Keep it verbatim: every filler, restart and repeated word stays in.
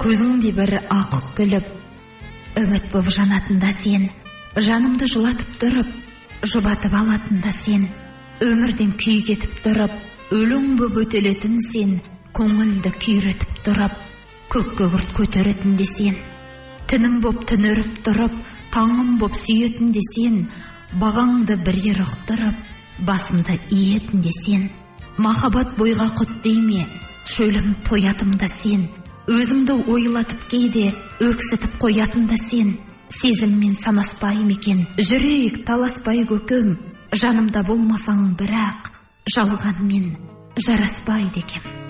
Көзіңде бір ақық күліп, үміт боп жанатында сен, жанымды жылатып тұрып, жұбатып алатында сен, өмірден күй кетіп тұрып, өлең боп өтелетін сен, көңілді күйретіп тұрып, көкке күрт көтеретінде сен, тінім боп түнеріп тұрып, таңым боп сүйетінде сен, бағаңды бір ер ұқтырып, басымды иетінде сен, махаббат бойға құт дейме, шөлім тоятымда сен, өзімді ойлатып кейде өксітіп қоятында сен, сезіммен санаспай мекен, жүрек таласпай көкем, жанымда болмасаң бірақ, жалғанмен жараспайды екем.